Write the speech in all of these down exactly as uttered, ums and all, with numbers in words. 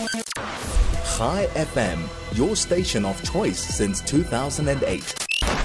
Chai F M, your station of choice since two thousand eight.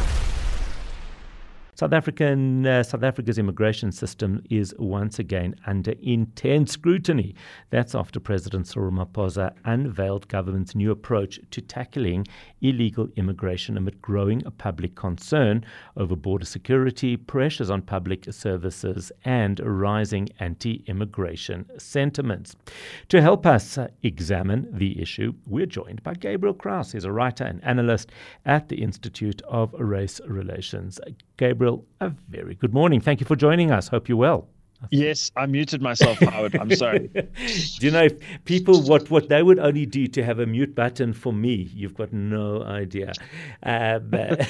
South African, uh, South Africa's immigration system is once again under intense scrutiny. That's after President Cyril Ramaphosa unveiled government's new approach to tackling illegal immigration amid growing public concern over border security, pressures on public services, and rising anti-immigration sentiments. To help us uh, examine the issue, we're joined by Gabriel Kraus. He's a writer and analyst at the Institute of Race Relations. Gabriel, a very good morning. Thank you for joining us. Hope you're well. Yes, I muted myself, Howard. I'm sorry. Do you know, if people, what, what they would only do to have a mute button for me, you've got no idea. Uh,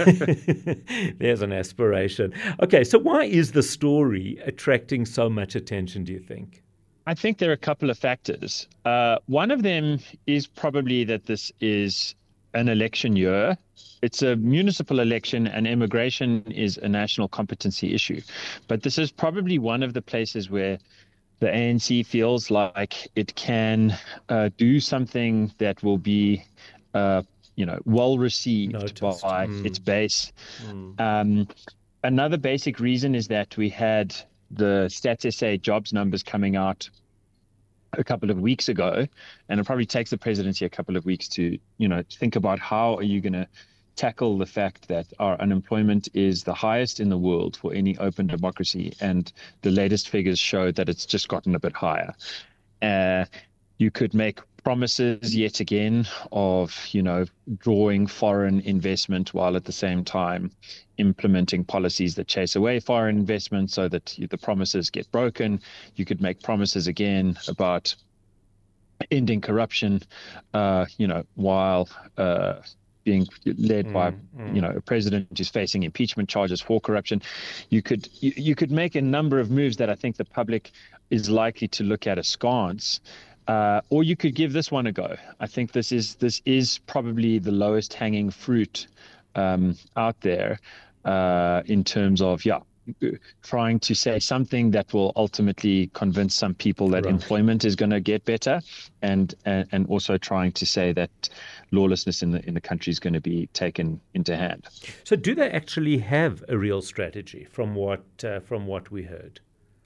there's an aspiration. Okay, so why is the story attracting so much attention, do you think? I think there are a couple of factors. Uh, one of them is probably that this is an election year. It's a municipal election and immigration is a national competency issue. But this is probably one of the places where the A N C feels like it can uh, do something that will be, uh, you know, well received Noticed. by mm. its base. Mm. Um, another basic reason is that we had the Stats S A jobs numbers coming out a couple of weeks ago, and it probably takes the presidency a couple of weeks to, you know, think about how are you going to tackle the fact that our unemployment is the highest in the world for any open democracy, and the latest figures show that it's just gotten a bit higher. Uh, you could make promises yet again of, you know, drawing foreign investment while at the same time implementing policies that chase away foreign investment so that the promises get broken. You could make promises again about ending corruption, uh, you know, while uh, being led mm, by, mm. you know, a president who's facing impeachment charges for corruption. You could you, you could make a number of moves that I think the public is likely to look at askance. Uh, or you could give this one a go. I think this is this is probably the lowest hanging fruit um, out there uh, in terms of, yeah, trying to say something that will ultimately convince some people that right. employment is going to get better, and, and and also trying to say that lawlessness in the in the country is going to be taken into hand. So, do they actually have a real strategy from what uh, from what we heard?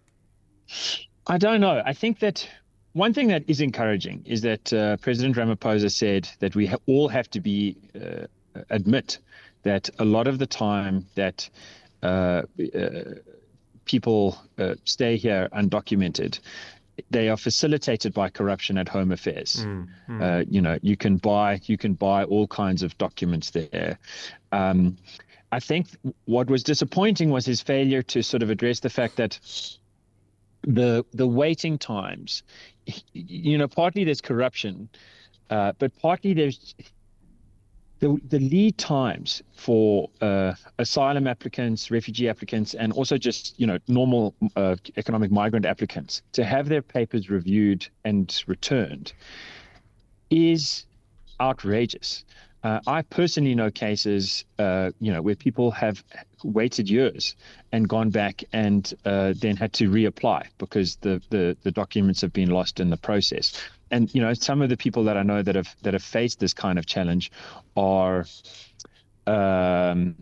I don't know. I think that one thing that is encouraging is that uh, President Ramaphosa said that we ha- all have to be uh, admit that a lot of the time that uh, uh, people uh, stay here undocumented, they are facilitated by corruption at Home Affairs. Mm, mm. Uh, you know, you can buy you can buy all kinds of documents there. Um, I think what was disappointing was his failure to sort of address the fact that the the waiting times, you know, partly there's corruption, uh, but partly there's the the lead times for uh, asylum applicants, refugee applicants, and also just, you know, normal uh, economic migrant applicants to have their papers reviewed and returned is outrageous. Uh, I personally know cases, uh, you know, where people have waited years and gone back and uh, then had to reapply because the, the, the documents have been lost in the process. And, you know, some of the people that I know that have that have faced this kind of challenge are um,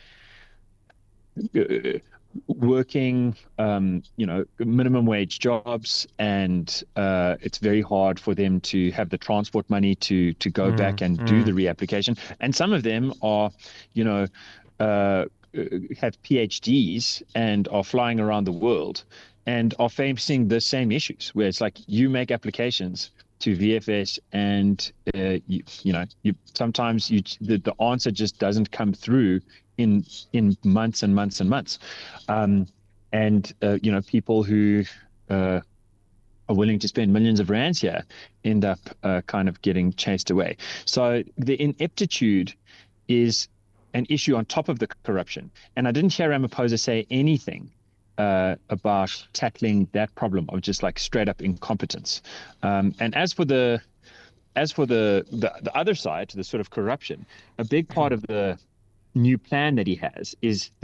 working, um, you know, minimum wage jobs, and uh, it's very hard for them to have the transport money to to go mm, back and mm. do the reapplication. And some of them are, you know, uh, have P H Ds and are flying around the world and are facing the same issues, where it's like you make applications to V F S and uh, you, you know, you sometimes you the, the answer just doesn't come through in in months and months and months, um, and uh, you know, people who uh, are willing to spend millions of rands here end up uh, kind of getting chased away. So the ineptitude is an issue on top of the corruption, and I didn't hear Ramaphosa say anything Uh, about tackling that problem of just like straight up incompetence. Um, and as for the as for the, the the other side, the sort of corruption, a big part of the new plan that he has is the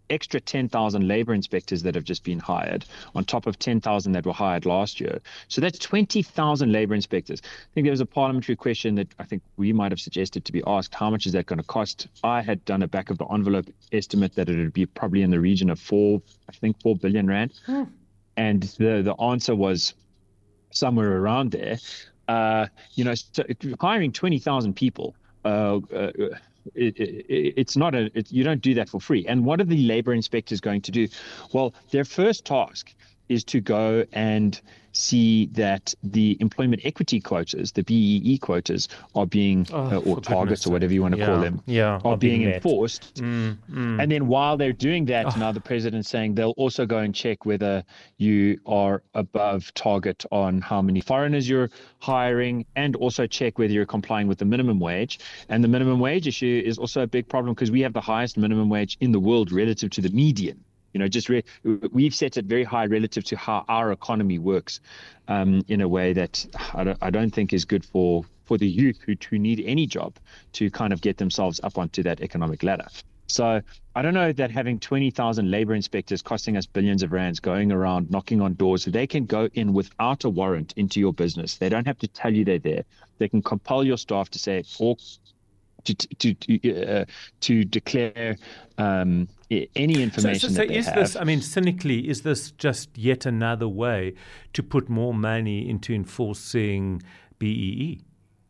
extra ten thousand labor inspectors that have just been hired on top of ten thousand that were hired last year. So that's twenty thousand labor inspectors. I think there was a parliamentary question that I think we might have suggested to be asked, how much is that going to cost? I had done a back of the envelope estimate that it would be probably in the region of four, I think four billion rand. Hmm. And the, the answer was somewhere around there. Uh, you know, so hiring twenty thousand people, uh, uh, it, it, it's not a, it, you don't do that for free. And what are the labor inspectors going to do? Well, their first task is to go and see that the employment equity quotas, the B E E quotas, are being, oh, uh, or targets or whatever you want to yeah, call them, yeah, are being, being enforced. Mm, mm. And then while they're doing that, oh. now the president's saying they'll also go and check whether you are above target on how many foreigners you're hiring, and also check whether you're complying with the minimum wage. And the minimum wage issue is also a big problem because we have the highest minimum wage in the world relative to the median. You know, just re- we've set it very high relative to how our economy works, um, in a way that I don't, I don't think is good for, for the youth who, who need any job to kind of get themselves up onto that economic ladder. So I don't know that having twenty thousand labor inspectors costing us billions of rands going around knocking on doors, so they can go in without a warrant into your business. They don't have to tell you they're there. They can compel your staff to say, or to to to, uh, to declare um, any information so, so, so that they is have. This, I mean, cynically, is this just yet another way to put more money into enforcing B E E?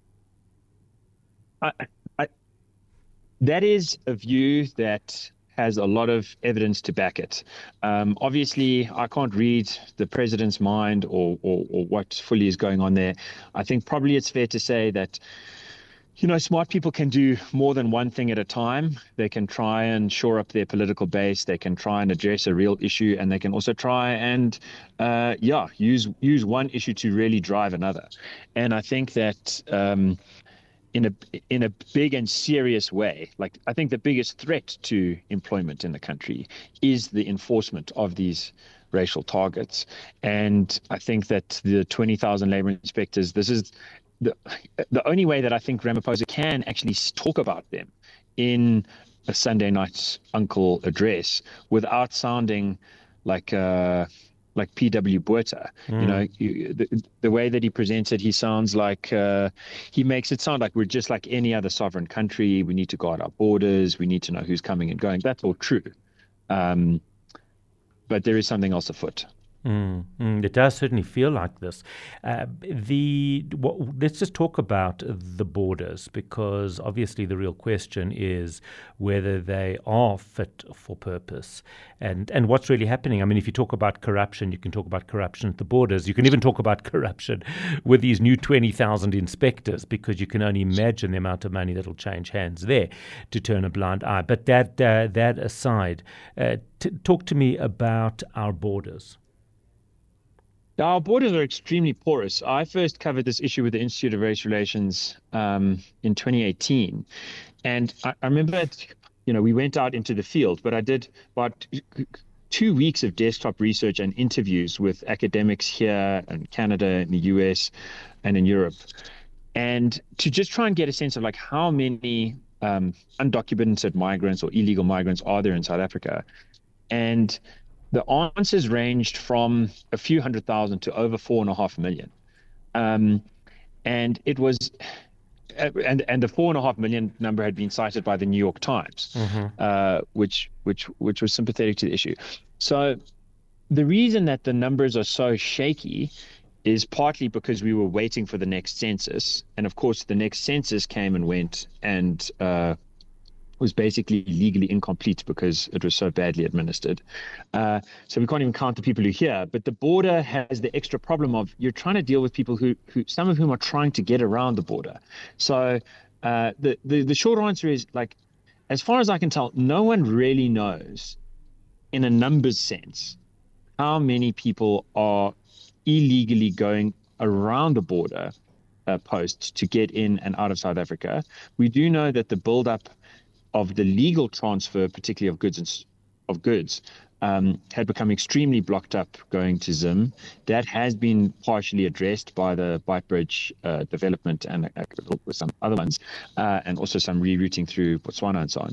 I, I, that is a view that has a lot of evidence to back it. Um, obviously, I can't read the president's mind or, or, or what fully is going on there. I think probably it's fair to say that, you know, smart people can do more than one thing at a time. They can try and shore up their political base. They can try and address a real issue, and they can also try and, uh, yeah, use use one issue to really drive another. And I think that um, in a in a big and serious way, like I think the biggest threat to employment in the country is the enforcement of these racial targets. And I think that the twenty thousand labor inspectors, this is The, the only way that I think Ramaphosa can actually talk about them in a Sunday night uncle address without sounding like uh, like P W Botha. Mm. You know, you, the, the way that he presents it, he sounds like uh, he makes it sound like we're just like any other sovereign country. We need to guard our borders. We need to know who's coming and going. That's all true. Um, but there is something else afoot. Mm, mm, it does certainly feel like this. Uh, the what, let's just talk about the borders, because obviously the real question is whether they are fit for purpose, and and what's really happening. I mean, if you talk about corruption, you can talk about corruption at the borders. You can even talk about corruption with these new twenty thousand inspectors, because you can only imagine the amount of money that'll change hands there to turn a blind eye. But that uh, that aside, uh, t- talk to me about our borders. Our borders are extremely porous. I first covered this issue with the Institute of Race Relations um, in twenty eighteen. And I, I remember, you know, we went out into the field, but I did about two weeks of desktop research and interviews with academics here in Canada, in the U S, and in Europe. And to just try and get a sense of like how many um, undocumented migrants or illegal migrants are there in South Africa. And the answers ranged from a few hundred thousand to over four and a half million. Um, and it was, and and the four and a half million number had been cited by the New York Times, mm-hmm. uh, which which which was sympathetic to the issue. So the reason that the numbers are so shaky is partly because we were waiting for the next census. And of course, the next census came and went and uh, was basically legally incomplete because it was so badly administered. Uh, so we can't even count the people who are here. But the border has the extra problem of you're trying to deal with people who, who some of whom are trying to get around the border. So uh, the, the, the short answer is, like, as far as I can tell, no one really knows in a numbers sense how many people are illegally going around the border uh, post to get in and out of South Africa. We do know that the build-up of the legal transfer, particularly of goods and of goods, um, had become extremely blocked up going to Zim. That has been partially addressed by the Beitbridge uh, development and uh, with some other ones, uh, and also some rerouting through Botswana and so on.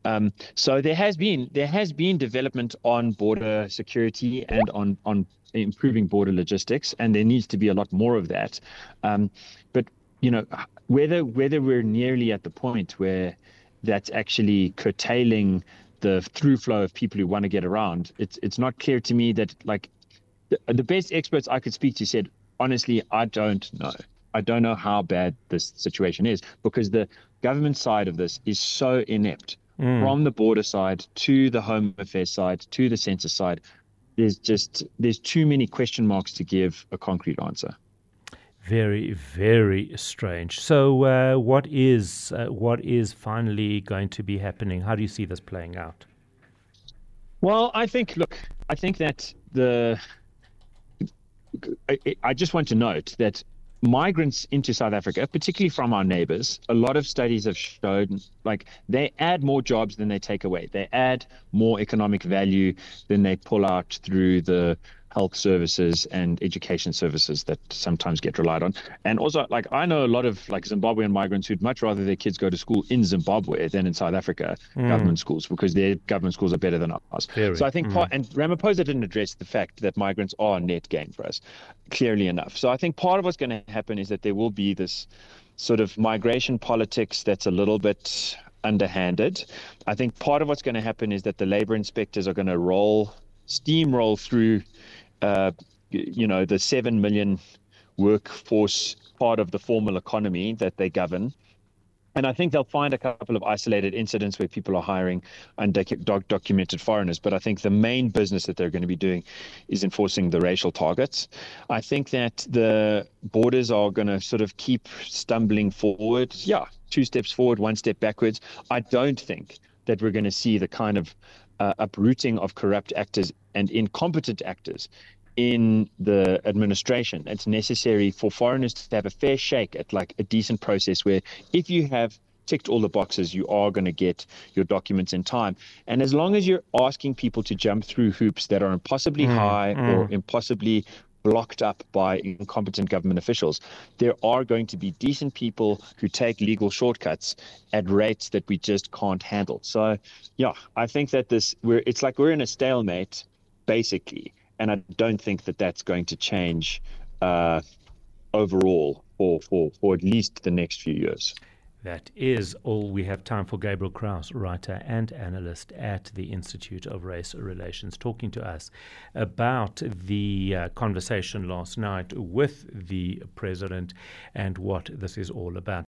Um, so there has been there has been development on border security and on on improving border logistics, and there needs to be a lot more of that. Um, but you know, whether whether we're nearly at the point where that's actually curtailing the through flow of people who want to get around, it's it's not clear to me. That like the, the best experts I could speak to said, honestly, I don't know. I don't know how bad this situation is, because the government side of this is so inept. Mm. From the border side to the Home Affairs side to the census side, there's just there's too many question marks to give a concrete answer. Very, very strange. So, uh, what is uh, what is finally going to be happening? How do you see this playing out? Well, I think, look, I think that the I, I just want to note that migrants into South Africa, particularly from our neighbors, a lot of studies have shown like they add more jobs than they take away. They add more economic value than they pull out through the health services and education services that sometimes get relied on. And also, like, I know a lot of like Zimbabwean migrants who'd much rather their kids go to school in Zimbabwe than in South Africa, mm. government schools, because their government schools are better than ours. Very. So I think, mm. part, and Ramaphosa didn't address the fact that migrants are a net gain for us, clearly enough. So I think part of what's going to happen is that there will be this sort of migration politics that's a little bit underhanded. I think part of what's going to happen is that the labor inspectors are going to roll, steamroll through Uh, you know, the seven million workforce part of the formal economy that they govern. And I think they'll find a couple of isolated incidents where people are hiring undocumented foreigners. But I think the main business that they're going to be doing is enforcing the racial targets. I think that the borders are going to sort of keep stumbling forward. Yeah, two steps forward, one step backwards. I don't think that we're going to see the kind of uh, uprooting of corrupt actors and incompetent actors in the administration. It's necessary for foreigners to have a fair shake at like a decent process where if you have ticked all the boxes, you are going to get your documents in time. And as long as you're asking people to jump through hoops that are impossibly mm, high mm. or impossibly blocked up by incompetent government officials, there are going to be decent people who take legal shortcuts at rates that we just can't handle. So, yeah, I think that this we're it's like we're in a stalemate, basically, and I don't think that that's going to change uh, overall for, for for at least the next few years. That is all we have time for. Gabriel Kraus, writer and analyst at the Institute of Race Relations, talking to us about the uh, conversation last night with the president and what this is all about.